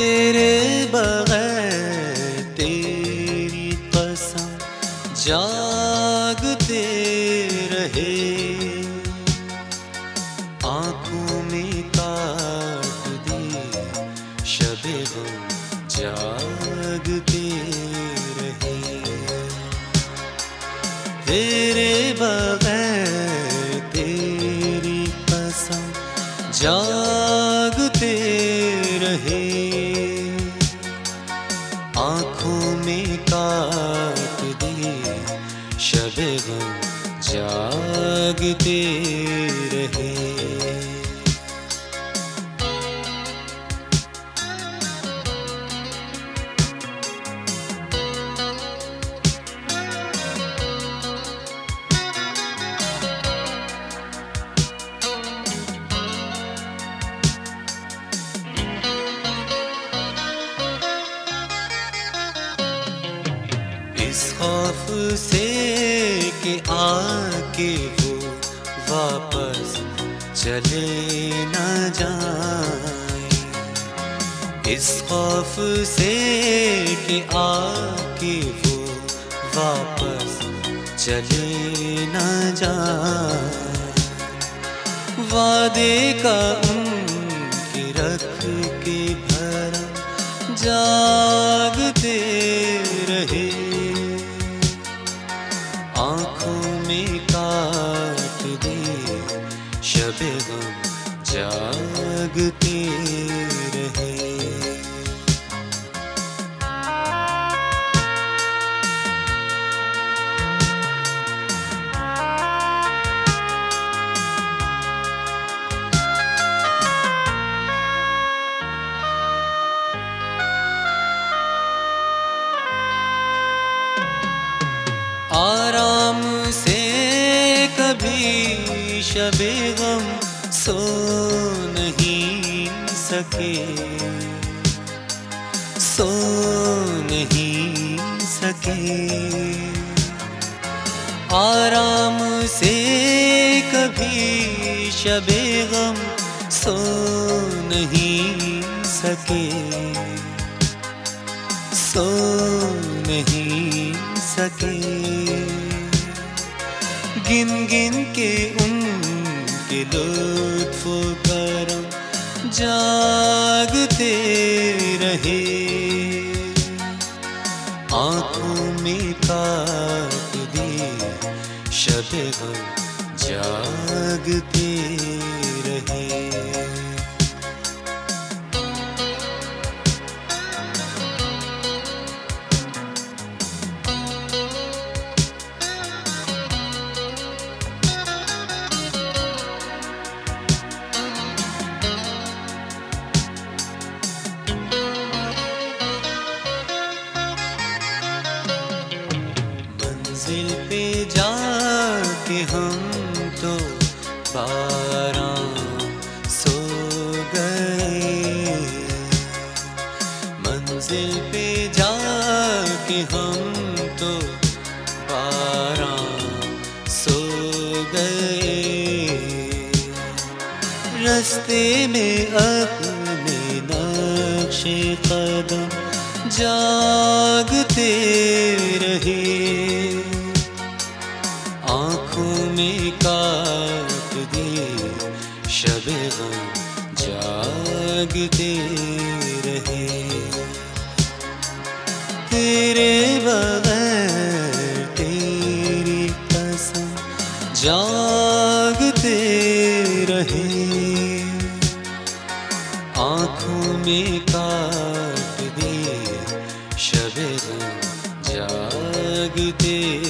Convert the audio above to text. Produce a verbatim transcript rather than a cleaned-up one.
तेरे बगैर तेरी कसम जागते रहे, आंखों में काट दिए शबे गम जागते रहे। तेरे बगैर तेरी कसम जागते रहे, आंखों में काट दिए शबे गम जागते रहे। इस खौफ से कि आके वो वापस चले न जाए, इस खौफ से कि आके वो वापस चले न जाए, वादे का उनके रख के भरम जागते रहे, आंखों में काट दिए शबे गम जागते रहे। आराम से कभी शबे गम सो नहीं सके, सो नहीं सके। आराम से कभी शबे गम सो नहीं सके, सो नहीं सके। गिन गिन के उनके लुत्फ़ करम जागते रहे, आंखों में काट दिए शबे गम जागते रहे। मंजिल पे जाके हम तो बारां सो गए, मंजिल पे जाके हम तो बारां सो गए, रास्ते में अपने नक्शे कदम जागते रहे, आंखों में काट दिए शबे गम जागते रहे। तेरे बगैर तेरी कसम जागते रहे, आंखों में काट दिए शबे गम जागते